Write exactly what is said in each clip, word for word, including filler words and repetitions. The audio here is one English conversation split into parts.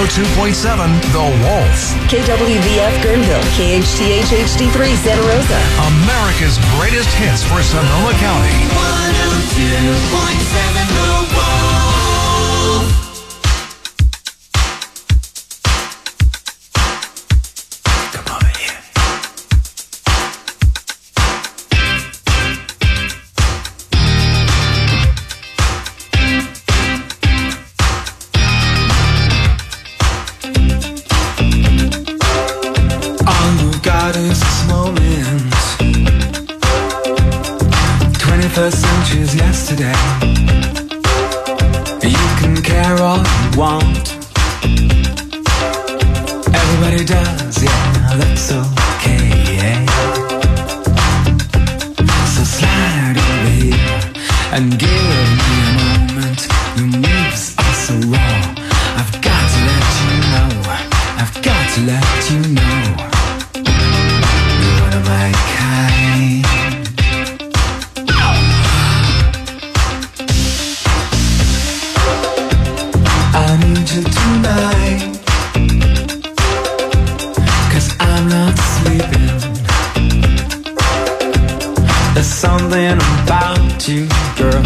two point seven The Wolf. K W V F Guerneville, K H T H H D three Santa Rosa. America's greatest hits for Sonoma County. one oh two point seven The Wolf. Come over here. God is this moment. twenty-first century's yesterday. You can care all you want. Everybody does, yeah, that's okay, yeah. So slide over here and give me a moment. Your moves are so raw. I've got to let you know. I've got to let you know. My kind. I need you tonight, 'cause I'm not sleeping. There's something about you, girl,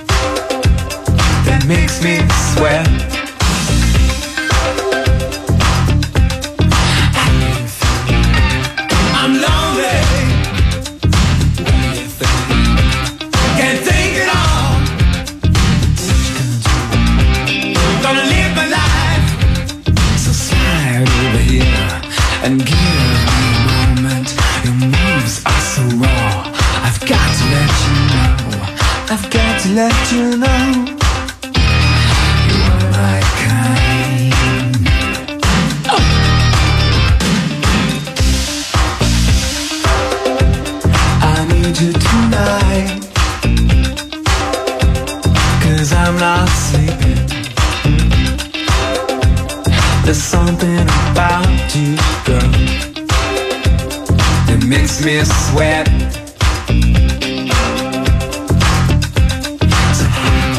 that makes me sweat. I'm lonely. Can't take it all. Gonna live my life. So slide over here and give me a moment. Your moves are so raw. I've got to let you know. I've got to let you know. You are my kind. You tonight, 'cause I'm not sleeping. There's something about you, girl, that makes me sweat. So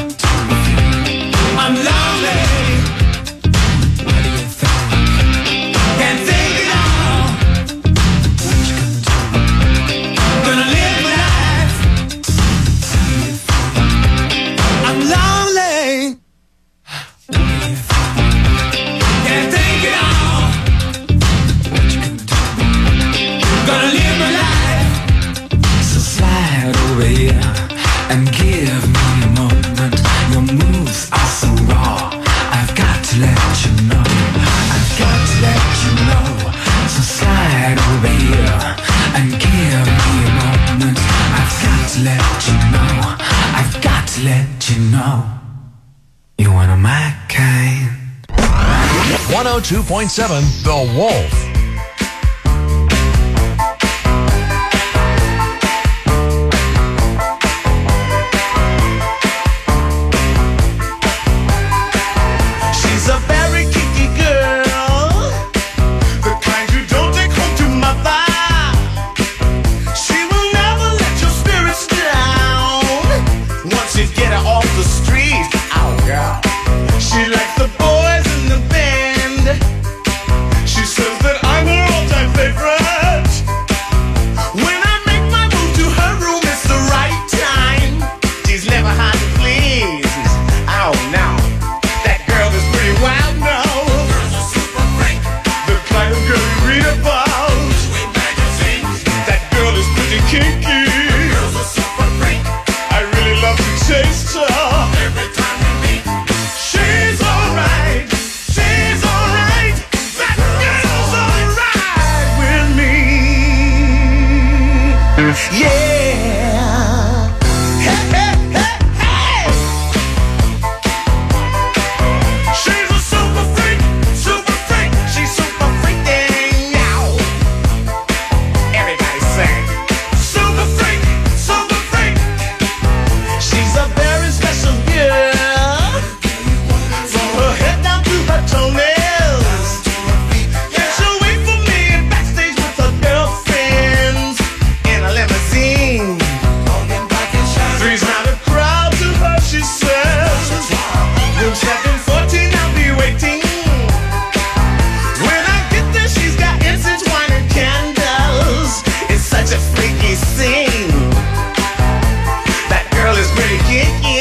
I'm lonely. What do you think? Can't take it all. What you gonna do? Gonna live. Lonely. Can't take it all. What you gonna do? Gonna live my life. So slide over here and give me a moment. Your moves are so raw. I've got to let you know. I've got to let you know. So slide over here and give me a moment. I've got to let you know. I've got to let you know. You're one of my kind. one oh two point seven The Wolf. She's a very kinky girl, the kind you don't take home to mother. She will never let your spirits down once you get her off the street. Oh, girl. She likes the boys in the band. She says that I'm her all-time favorite. When I make my move to her room, it's the right time. She's never hard to please. Oh, no. That girl is pretty wild now. Girl's a super freak. The kind of girl you read about. Sweet magazines. That girl is pretty kinky. Girl's a super freak. I really love to taste her. Every time we meet. She's alright. She's alright. That girl's alright with me. Yeah. Hey, hey, hey, hey. She's a super freak, super freak. She's super freaking out. Everybody sing. Super freak, super freak. She's a very special girl. From her head down to her toenails. Yeah, she'll wait for me backstage with her girlfriends in a limousine. sing. That girl is pretty kinky.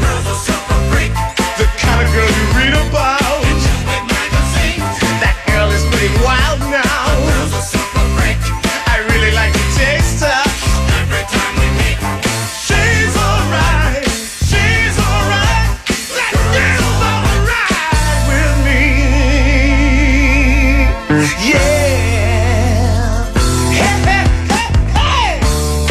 The kind of girl you read about. That girl is pretty wild now. I really like to taste her. She's alright. She's alright. That girl's alright with me. Yeah. Hey, hey, hey, hey.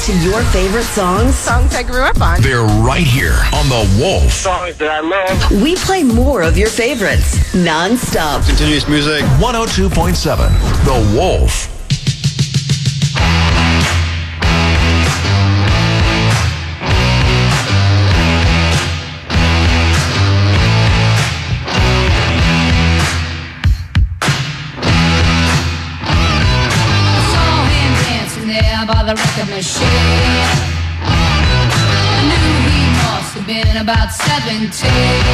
to your favorite songs? Songs I grew up on. They're right here on The Wolf. Songs that I love. We play more of your favorites, non-stop. Continuous music. one oh two point seven The Wolf. By the record machine, I knew he must have been about seventeen.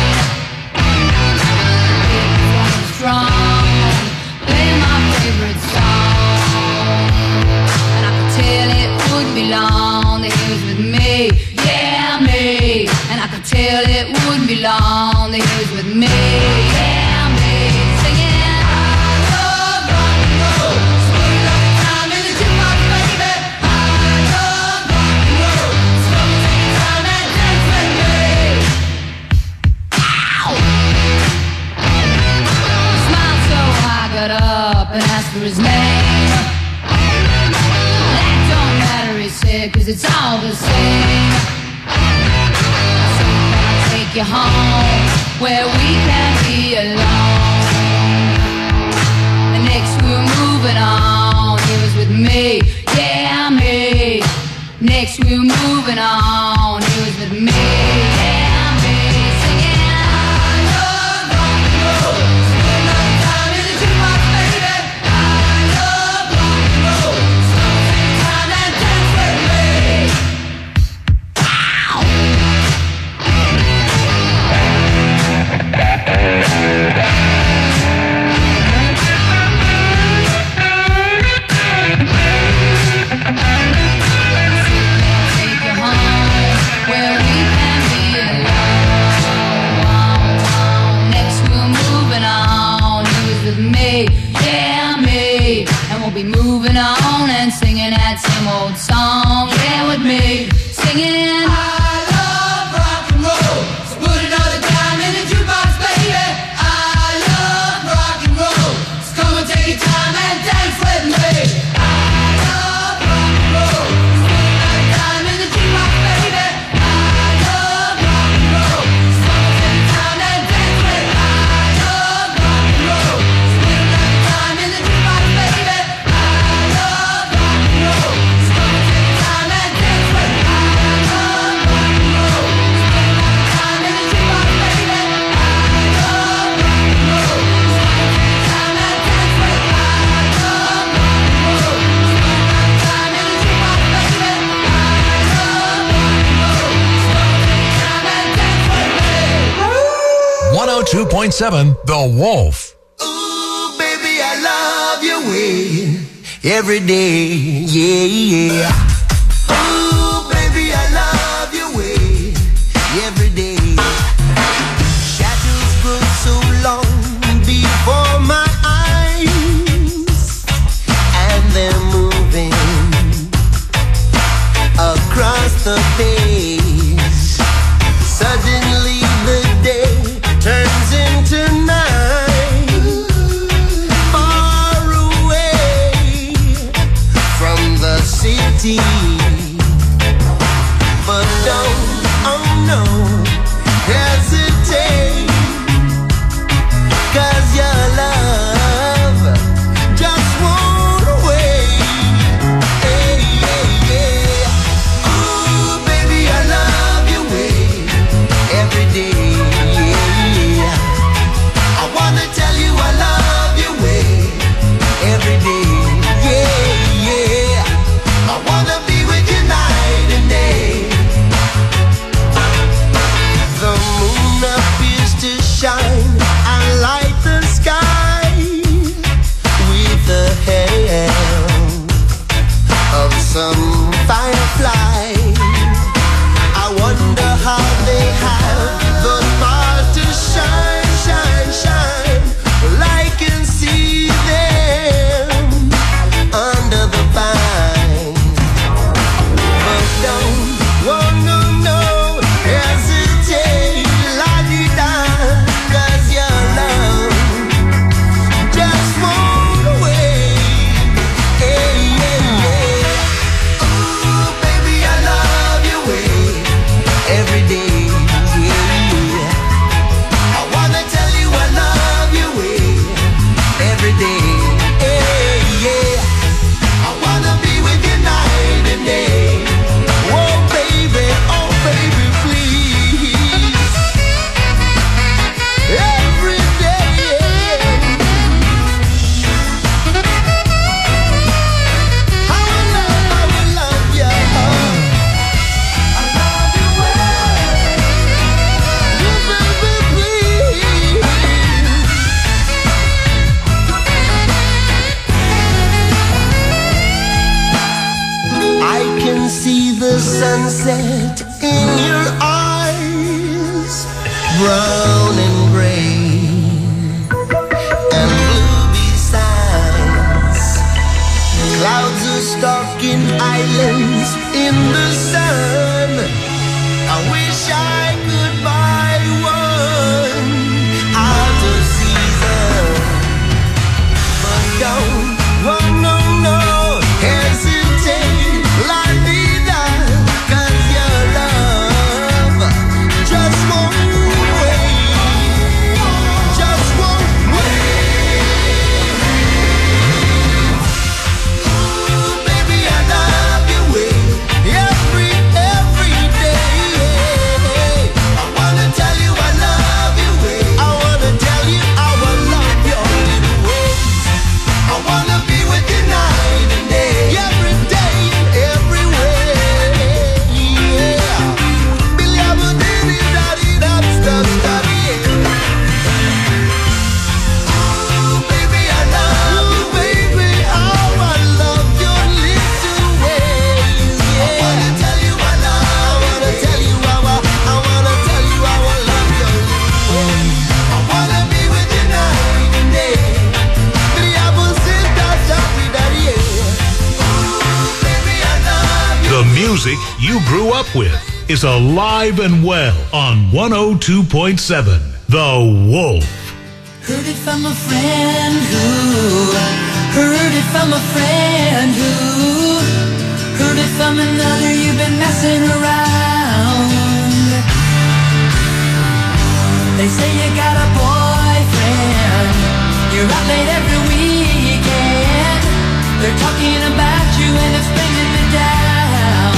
He was strong, playing my favorite song, and I could tell it wouldn't be long that he was with me, yeah me. And I could tell it wouldn't be long that he was with me, yeah me. Singing. Got up and asked for his name. That don't matter, he said, cause it's all the same. So can I take you home where we can be alone? And next we were moving on. He was with me, yeah me. Next we were moving on. He was with me, yeah me. Singing I love rock and roll. Moving on and singing that same old song, yeah, with me, singing I love rock and roll, so put another dime in the jukebox, baby. I love rock and roll, so come and take your time and dance with me. I love rock and roll, so put another dime in the jukebox, baby. I love rock and roll, so come and take your time and dance with me. I love rock and roll, so put another dime in the jukebox, baby. one oh two point seven The Wolf. Ooh, baby, I love your way every day, yeah, yeah. Ooh, baby, I love your way every day. Shadows grow so long before my eyes, and they're moving across the page. Suddenly the day turns into night, far away from the city. But don't, oh no, hesitate, 'cause your love just won't wait. Hey, yeah, yeah. Ooh, baby, I love your way every day. Tell you I love your way every day, yeah, yeah. I wanna be with you night and day. The moon appears to shine and light the sky with the help of some firefly. I wonder how they have the stars to shine, shine, shine. Well, I can see them under the pines. But don't, oh no, no, hesitate, la-di-da, 'cause brown and gray and blue besides. Clouds are stalking islands in the sun. I wish I could buy one out of season, but don't, oh no, no, hesitate, la vida, 'cause your love just won't wait, just won't wait. Ooh, baby, I love you way every, every day. I wanna tell you I love you way. I wanna tell you how I love your little ways. I wanna be with you night and day, every day and everywhere. Yeah. Billy, I'm a diddy, daddy, that's the study. Ooh, baby, I love you, baby, how I love your little ways. Yeah. I wanna tell you I love, I wanna tell you how I, I wanna tell you how I love your little ways. I wanna be with you night and day. Billy, I'm a sister, daddy, daddy, yeah. Ooh, baby, I love you. The music you grew up with is alive and well on one oh two point seven The Wolf. Heard it from a friend who heard it from a friend who heard it from another. You've been messing around. They say you got a boyfriend. You're out late every weekend. They're talking about you and it's bringing me down.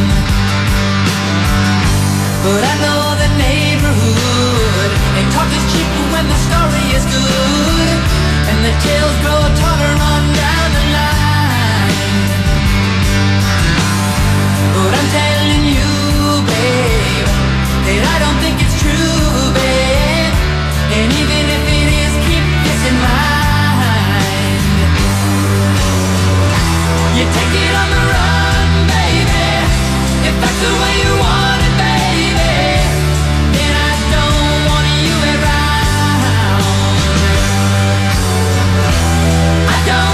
But I know the neighborhood, and talk is cheap when the story is good, and the tales grow taller on down the line. But I'm telling you, babe, that I don't think it's true, babe. And even if it is, keep this in mind. You take it on the run, baby, if that's the way you want it, baby. Then I don't want you around. I don't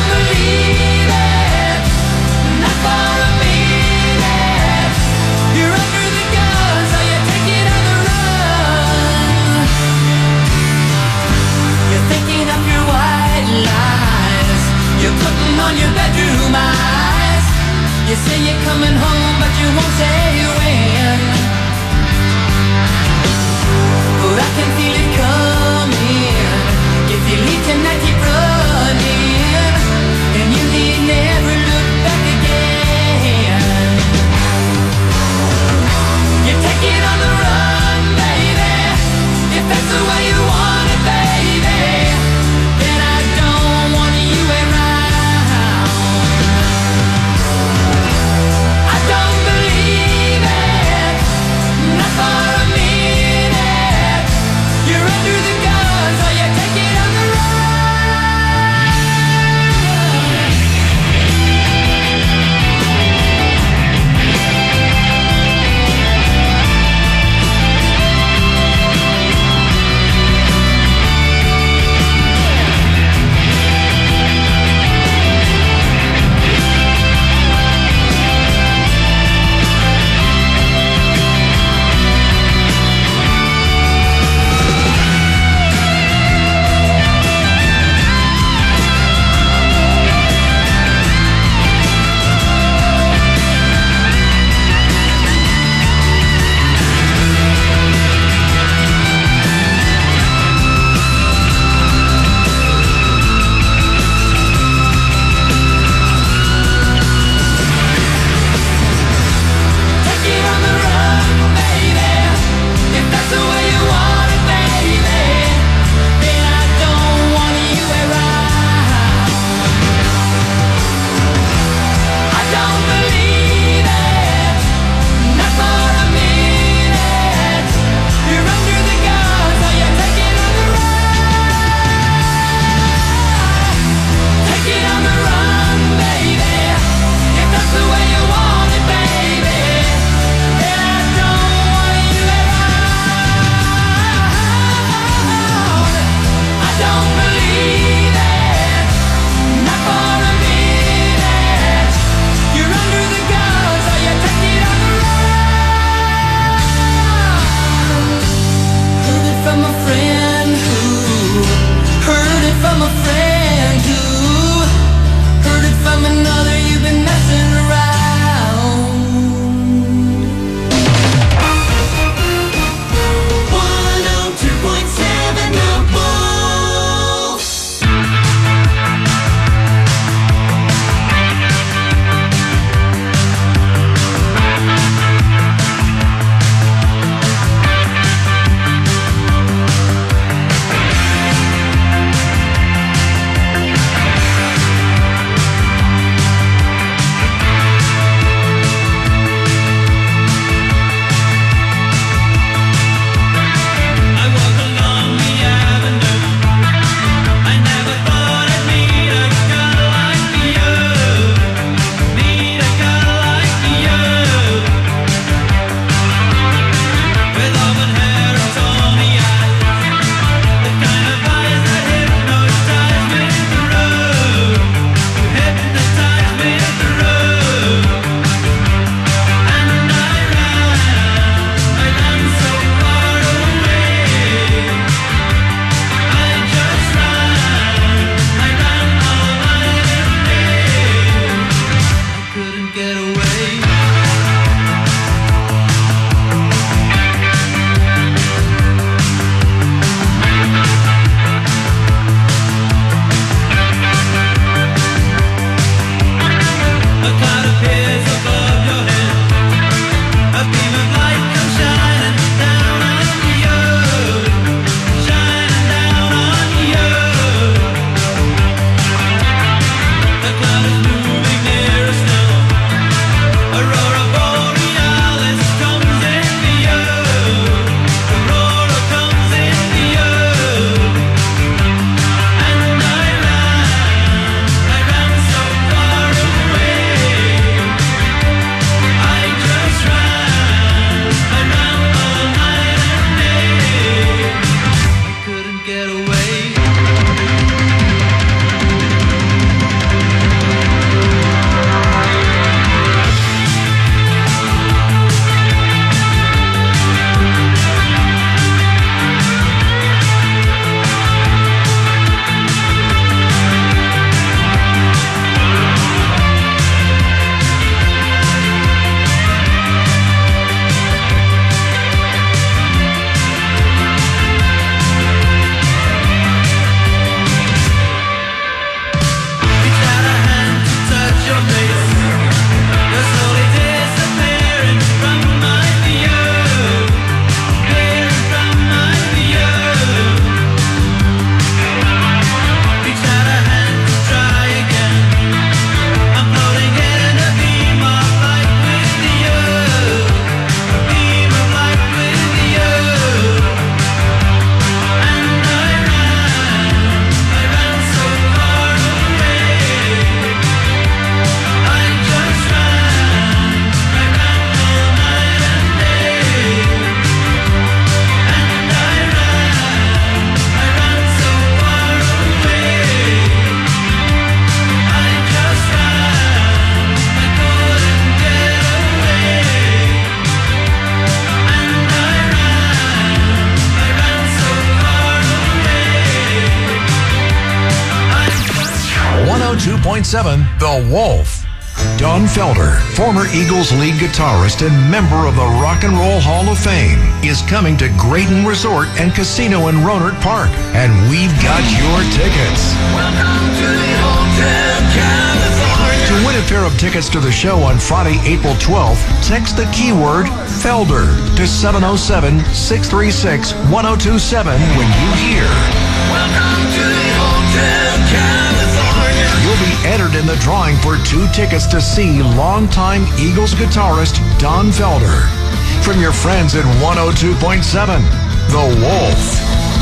point seven, The Wolf. Don Felder, former Eagles lead guitarist and member of the Rock and Roll Hall of Fame, is coming to Graydon Resort and Casino in Rohnert Park, and we've got your tickets. Welcome to the Hotel California. To win a pair of tickets to the show on Friday, April twelfth, text the keyword Felder to seven oh seven, six three six, one oh two seven when you hear. Welcome to the Hotel California. You'll be entered in the drawing for two tickets to see longtime Eagles guitarist Don Felder. From your friends at one oh two point seven, The Wolf.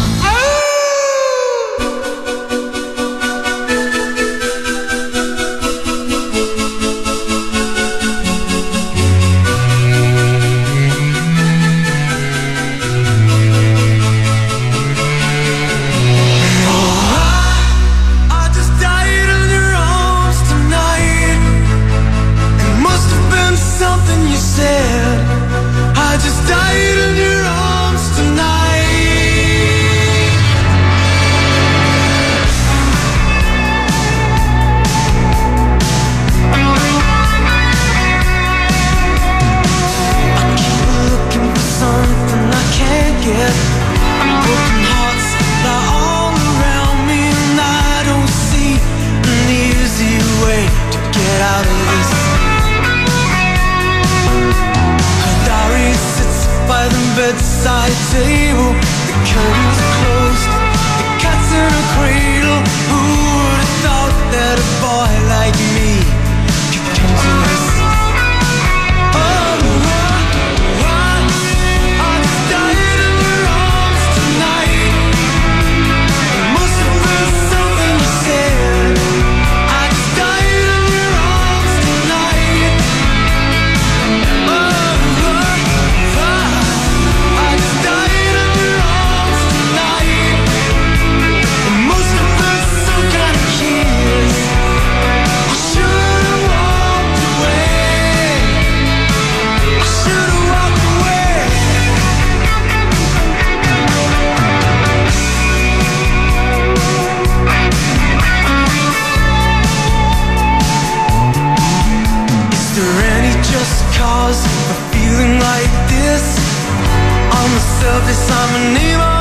Bedside table, the curtains closed, the cat's in a cradle. Who would have thought that a boy like me could come to this? Oh, I, I just died in your arms tonight. It must have been something you said. I just died in your arms tonight. Oh, cause for feeling like this. On the surface I'm an emo